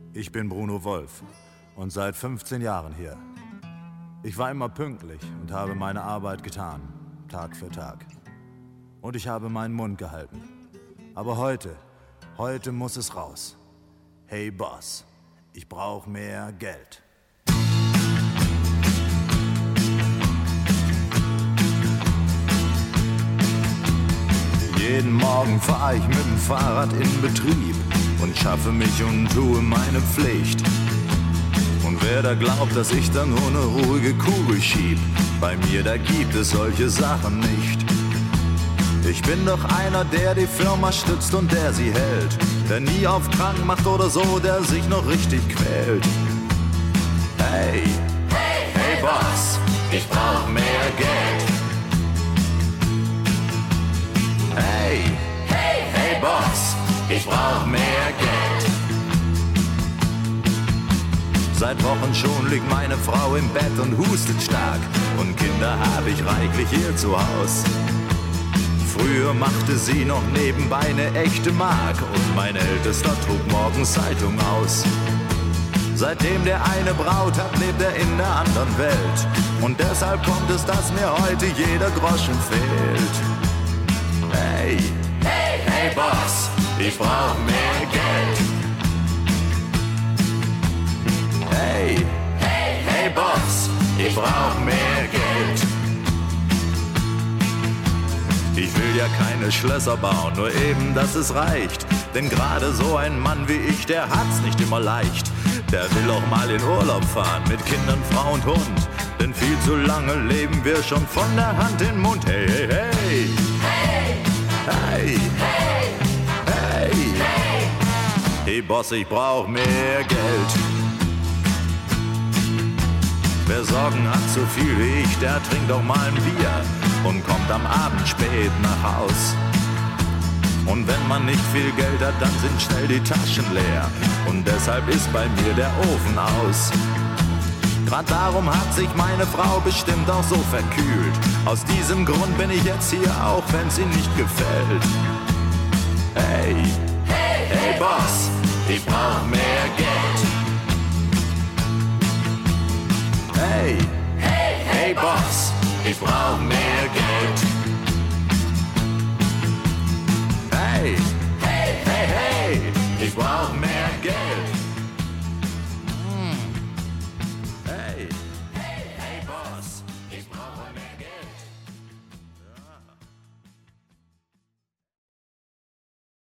Ich bin Bruno Wolf und seit 15 Jahren hier. Ich war immer pünktlich und habe meine Arbeit getan, Tag für Tag. Und ich habe meinen Mund gehalten. Aber heute muss es raus. Hey Boss, ich brauch mehr Geld. Jeden Morgen fahr ich mit dem Fahrrad in Betrieb und schaffe mich und tue meine Pflicht. Und wer da glaubt, dass ich da nur eine ruhige Kugel schieb, bei mir da gibt es solche Sachen nicht. Ich bin doch einer, der die Firma stützt und der sie hält, der nie auf krank macht oder so, der sich noch richtig quält. Hey, hey, hey Boss, ich brauch mehr Geld. Hey, hey, hey Boss, ich brauch mehr Geld. Seit Wochen schon liegt meine Frau im Bett und hustet stark und Kinder habe ich reichlich hier zu Haus. Früher machte sie noch nebenbei eine echte Mark und mein Ältester trug morgens Zeitung aus. Seitdem der eine Braut hat, lebt er in der anderen Welt und deshalb kommt es, dass mir heute jeder Groschen fehlt. Hey, hey, hey Boss, ich brauch mehr Geld. Hey, hey, hey Boss, ich brauch mehr Geld. Ich will ja keine Schlösser bauen, nur eben, dass es reicht. Denn gerade so ein Mann wie ich, der hat's nicht immer leicht. Der will auch mal in Urlaub fahren, mit Kindern, Frau und Hund. Denn viel zu lange leben wir schon von der Hand in den Mund. Hey, hey, hey. Hey, hey, hey, hey, hey. Hey Boss, ich brauch mehr Geld. Wer Sorgen hat so viel wie ich, der trinkt auch mal ein Bier und kommt am Abend spät nach Haus. Und wenn man nicht viel Geld hat, dann sind schnell die Taschen leer und deshalb ist bei mir der Ofen aus. Grad darum hat sich meine Frau bestimmt auch so verkühlt. Aus diesem Grund bin ich jetzt hier, auch wenn's ihnen nicht gefällt. Hey, hey, hey Boss, ich brauch mehr Geld. Hey, hey, hey Boss, ich brauch mehr